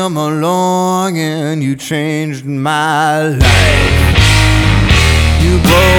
come along and you changed my life. You broke